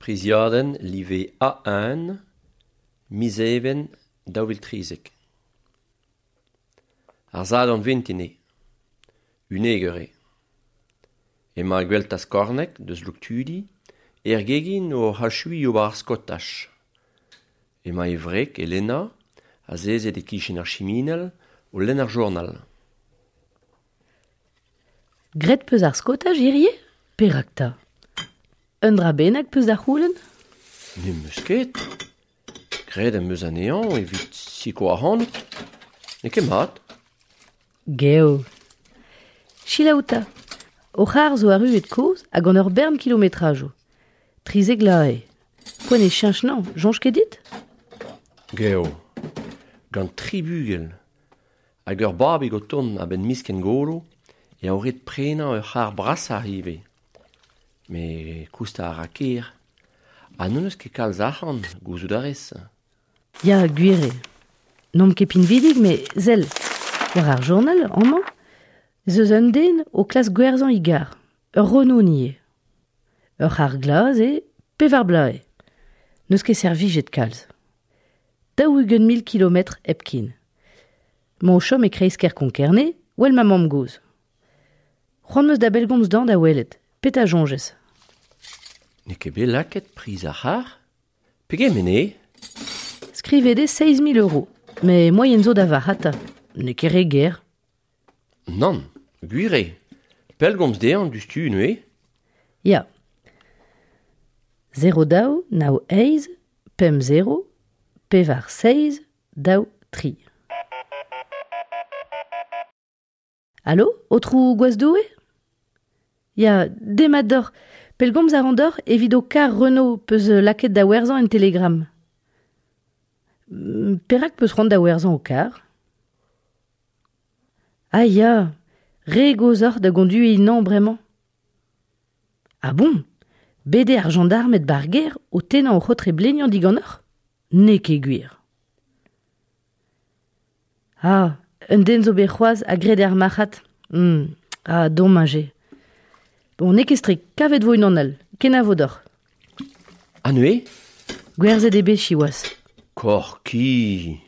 Priziaden live A1, miseven 2030. Ar zad an ventine, unegere. Ema gweltas kornek deus luktudi, gegin o hachui o bar skotach. Ema evrek Elena, a zezet e kichen ar chiminel o len ar journal. Gret peus ar skotach irie? Perak ta. Un dra bennak peus ar c'houlenn? Ne meus ket. Gret am eus anean evit siko ar hanut. Ne ket mat. Geo. Chilaouta. O c'har zo aruet koz hag an ur bern kilometrajo. Trizeg lae. Poen e chinchenant, jonj ket dit? Geo. Gant tri bugel. Hag ur babig o ton a ben misken golo, e aoret prenañ ur c'har brasa hive. Me kousta a raker. A non eus ket kalz achan, gouzout a rez. Ya, gwire. N'om ket pin vidig, me zel. War ar journal, anman? Zeus un den o klas gwerzan igar. Ur Renault nie. Ur c'har glaz e pevar blae. N'eus ket servijet kalz. Daougen 1000 kilometr epkin. Mon chom e kreiz ker konkerne, wel ma mam goz. C'hoant meus da belgomz dan da welet. Peta jonges. Ne ket bet laket priz ar c'har? Pege mene? Skrivede 6000 €. Me moyen zo da var hata. Ne ket re ger. Non, gwire. Pelgomz dean du stu nue? Ya. 0 daou, nao eiz, pem 0, pevar 6, daou 3. Allo, o trou gwaz-doue? Ya, demador, pelgomz a randor evit o kar Renault peus laket da werzan en telegram. Perak peus rand da werzan o kar? Ah ya, re gozor da gondu inan bremañ. Ah bon? Bede ar gendarme et barger o tenañ o c'hotre blenian digannor? Ne ket gwir. Ah, un den zo bet c'hoaz a gred ar machat. Ah, dommage. Bon, ne ket strik, kavet vo unan al, ken a vodor. Anue? Gwerzet ebe chiwas. Korki.